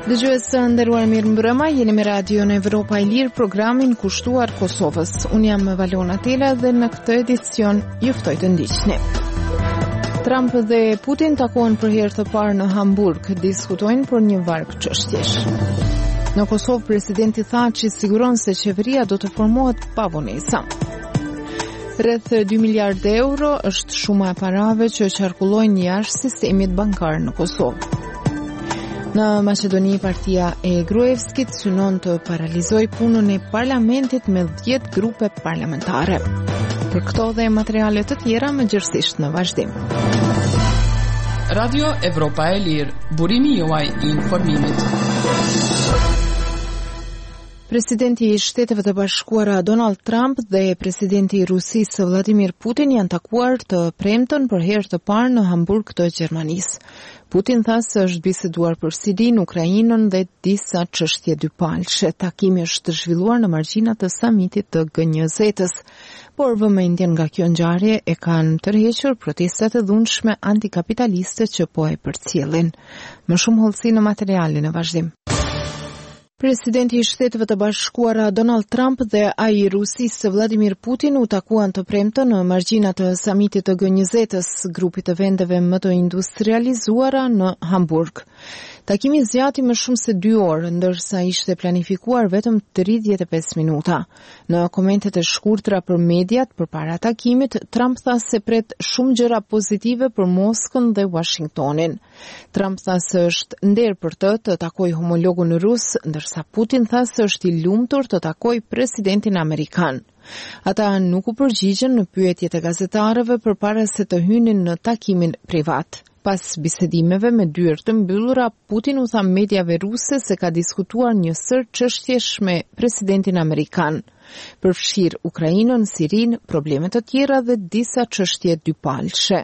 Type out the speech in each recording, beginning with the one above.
Dëgjues të nderuar, mirëmbrëma, jeni me Radion Evropa e Lirë, programin kushtuar Kosovës. Unë jam Valona Tela dhe në këtë edicion ju ftoj të ndiqni. Trump dhe Putin takohen për herë të parë në Hamburg, diskutojnë për një varg çështjesh. Në Kosovë, presidenti tha që siguron se qeveria do të formohet pa vonesa. Rreth 2 miliardë euro është shuma e parave që qarkullojnë jashtë sistemit bankar në Kosovë. Në Maqedoni, partia e Gruevskit synon të paralizoj punën e parlamentit me 10 grupe parlamentare. Për këto dhe materiale të tjera mëngjesisht në vazhdim. Radio Evropa e Lirë, burimi juaj i informimit. Presidenti i Shteteve të Bashkuara Donald Trump dhe presidenti i Rusisë Vladimir Putin janë takuar të premten për herë të parë në Hamburg të Gjermanisë. Putin tha se është biseduar për Sirinë, Ukrainën dhe disa çështje dypalëshe. Takimi është zhvilluar në margjinat të samitit të G20-s, por vëmendjen nga kjo ngjarje e kanë tërhequr protestat e dhunshme antikapitaliste që po e përcjellin. Më shumë hollësi në materialin e vazhdim. Presidenti i Shteteve të Bashkuara Donald Trump dhe ai i Rusisë Vladimir Putin u takuan të premten në margjinat të samitit të G20-s, grupit të vendeve më të industrializuara në Hamburg. Takimi zgjati më shumë se 2 orë, ndërsa ishte planifikuar vetëm 35 minuta. Në komentet e shkurtra për mediat përpara takimit, Trump tha se pret shumë gjëra pozitive për Moskën dhe Washingtonin. Trump tha se është nder për të takojë homologun rus, ndërsa Putin tha se është i lumtur të takojë presidentin amerikan. Ata nuk u përgjigjen në pyetjet e gazetarëve përpara se të hynin në takimin privat. Pas bisedimeve me dyert të mbyllura, Putin u tha mediave ruse se ka diskutuar një sër çështjesh me presidentin amerikan. Përfshir Ukrainën, Sirinë, probleme të tjera dhe disa çështje dypalëshe.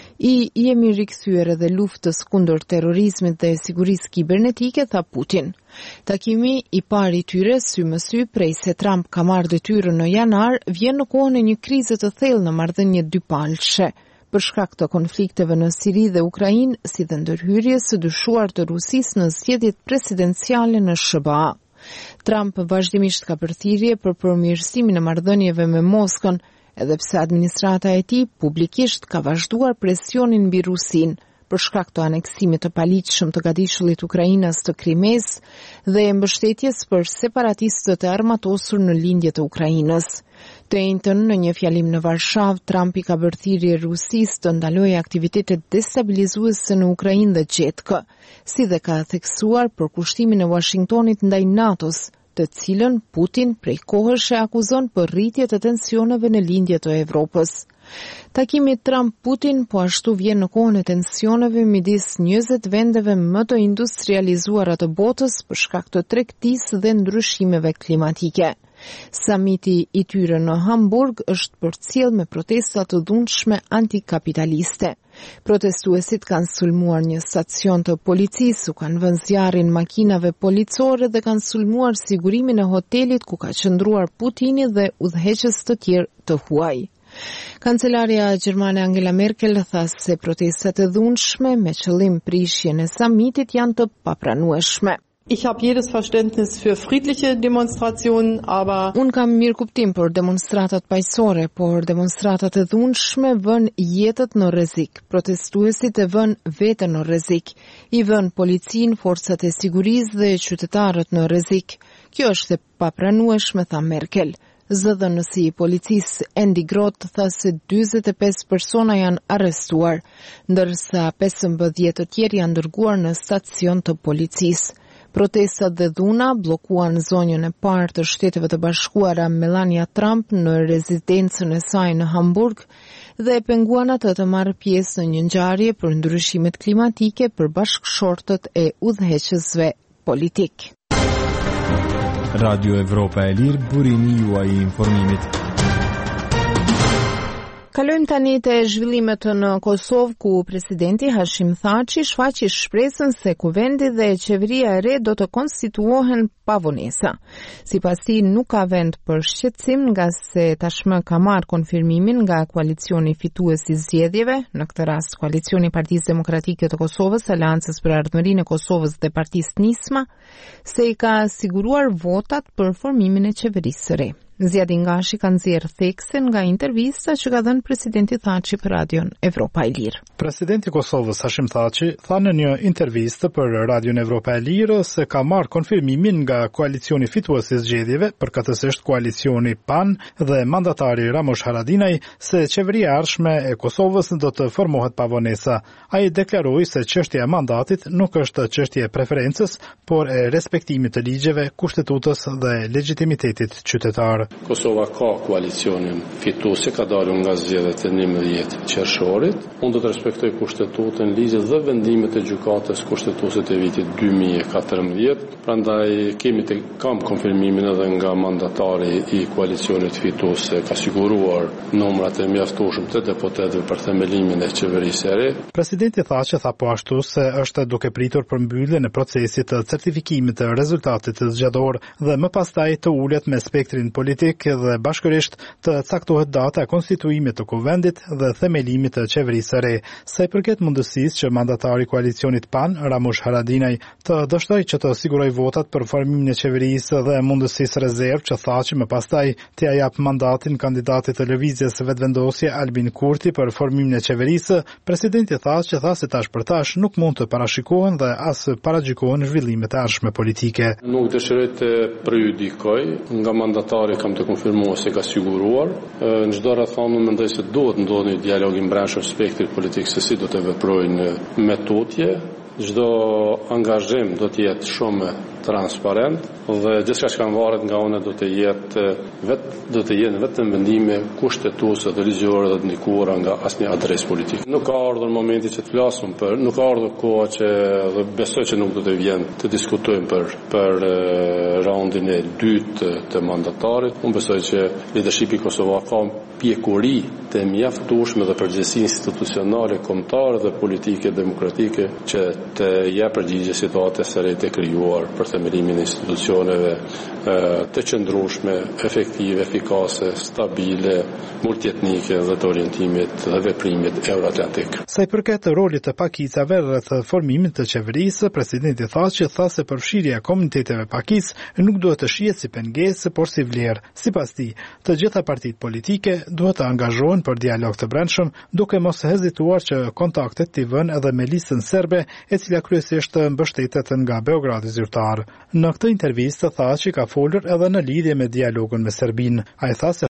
Jemi rikthyer edhe luftës kundër terrorizmit dhe sigurisë kibernetike, tha Putin. Takimi i parë i tyre sy më sy prej se Trump ka marrë detyrën në janar vjen në kohën e një krize të thellë në marrëdhënie dypalëshe. Për shkak të konflikteve në Siri dhe Ukrainë, si dhe ndërhyrjes së dyshuar të Rusisë në zgjedhjet presidenciale në SBA. Trump vazhdimisht ka përthirrje për përmirësimin e marrëdhënieve me Moskën, edhe pse administrata e tij publikisht ka vazhduar presionin mbi Rusinë për shkak të aneksimit të paligjshëm të gatishullit Ukrainës të Krimes dhe mbështetjes për separatistët e armatosur në lindje të Ukrainës. Të njëjtën në një fjalim në Varshavë, Trump i ka bërë thirrje Rusisë të ndalojë aktivitetet destabilizuese në Ukrainë dhe GCK, si dhe ka theksuar për kushtimin e Washingtonit ndaj NATO-s, të cilën Putin prej kohësh e akuzon për rritje të tensioneve në lindje të Evropës. Takimi Trump-Putin po ashtu vjen në kohën e tensioneve midis 20 vendeve më të industrializuara të botës për shkak të tregtisë dhe ndryshimeve klimatike. Samiti i tyre në Hamburg është përcjell me protesta të dhunshme antikapitaliste. Protestuesit kanë sulmuar një stacion të policisë, u kanë vënë zjarrin makinave policore dhe kanë sulmuar sigurimin e hotelit ku ka qëndruar Putini dhe udhëheqës të tjerë të huaj. Kancelaria gjermane Angela Merkel tha se protestat e dhunshme me qëllim prishjen e samitit janë të papranueshme. Ich habe jedes Verständnis für friedliche Demonstrationen, aber Unë kam mirë kuptim për demonstratat paqësore, por demonstratat e dhunshme vën jetët në rrezik. Protestuesit e vën veten në rrezik, i vën policinë, forcat e sigurisë dhe qytetarët në rrezik. Kjo është e papranueshme, tha Merkel. Zëdhënësi i policisë Andy Groth tha se 45 persona janë arrestuar, ndërsa 15 të tjerë janë dërguar në stacion të policisë. Protestat dhe dhuna bllokuan zonjën e parë të Shteteve të Bashkuara Melania Trump në rezidencën e saj në Hamburg dhe e penguan atë të marrë pjesë në një ngjarje për ndryshimet klimatike për bashkëshortët e udhëheqësve politik. Radio Evropa e Lirë, burimi juaj i informimit. Kalojmë tani te zhvillimet në Kosovë ku presidenti Hashim Thaçi shfaqi shpresën se kuvendi dhe qeveria e re do të konstituohen pa vonesa. Sipas tij nuk ka vend për shqetësim nga se tashmë ka marrë konfirmimin nga koalicioni fitues i zgjedhjeve, në këtë rast koalicioni i Partisë Demokratike të Kosovës, Aleancës për Ardhmërinë e Kosovës dhe Partisë Nisma, se i ka siguruar votat për formimin e qeverisë së re. Zjadi Ngashi ka nxjerrë theksen nga intervista që ka dhënë presidenti Thaçi për Radion Evropa e Lirë. Presidenti i Kosovës Hashim Thaçi tha në një intervistë për Radion Evropa e Lirë se ka marrë konfirmimin nga koalicioni fitues i zgjedhjeve, përkatësisht koalicioni PAN dhe mandatari Ramush Haradinaj, se qeveria e ardhshme e Kosovës do të formohet pa vonesa. Ai deklaroi se çështja e mandatit nuk është çështje e preferencës, por e respektimit të ligjeve, kushtetutës dhe legitimitetit qytetar. Kosova ka koalicionin fituese, ka dalur nga zgjedhjet e 11 qershorit. Unë do të respektoj kushtetutën, ligjet dhe vendimet e gjykatës kushtetuese të vitit 2014. Prandaj kam konfirmimin edhe nga mandatari i koalicionit fituese, ka siguruar numrat e mjaftueshëm të deputetëve për themelimin e qeverisë së re. Presidenti Thaçi tha po ashtu se është duke pritur për mbylljen e procesit të certifikimit të rezultatit zgjedhor dhe më pastaj të ulet me spektrin politik dhe bashkërisht të caktohet data e konstituimit të kuvendit dhe themelimit të qeverisë së re. Sa i përket mundësisë që mandatari i koalicionit PAN, Ramush Haradinaj, të dështoj që të siguroj votat për formimin e qeverisë dhe mundësisë rezervë që Thaçi më pastaj t'ia jap mandatin kandidatit të lëvizjes vetvendosje Albin Kurti për formimin e qeverisë, presidenti Thaçi tha se tash për tash nuk mund të parashikohen dhe as paragjikohen zhvillimet e ardhshme politike. Nuk dëshiroj të prejudikoj, nga mandatari kam të konfirmuar se ka siguruar. Në çdo rrethon unë mendoj se duhet ndodhë një dialog i mbrëmshëm spektrit politik se si do të veprojnë metodje. Çdo angazhim do të jetë shumë transparent dhe gjithçka që varet nga unë do të jenë vetëm vendime kushtetuese dhe ligjore dhe të ndikuara nga asnjë adresë politike. Nuk ka ardhur momenti që të flasim nuk ka ardhur koha që dhe besoj që nuk do të vjen të diskutojmë për raundin e dytë të mandatarit. Unë besoj që leadershipi kosovar ka pjekuri të mjaftueshme dhe përgjegjësi institucionale, kombëtare dhe politike demokratike që të jap përgjigje situatës së re të krijuar për themelimin e institucioneve të qëndrueshme, efektive, efikase, stabile, multietnike dhe të orientimit dhe veprimit euroatlantik. Sa i përket rolit të pakicave rreth formimit të qeverisë, presidenti Thaçi tha se përfshirja e komuniteteve pakic nuk duhet të shihet si pengesë, por si vlerë. Sipas tij, të gjitha partitë politike duhet të angazhohen për dialog të brendshëm, duke mos hezituar që kontaktet t'i vënë edhe me listën serbe, e cila kryesisht mbështetet nga Beogradi zyrtar. Në këtë intervistë Thaçi ka folur edhe në lidhje me dialogun me Serbinë. Ai tha se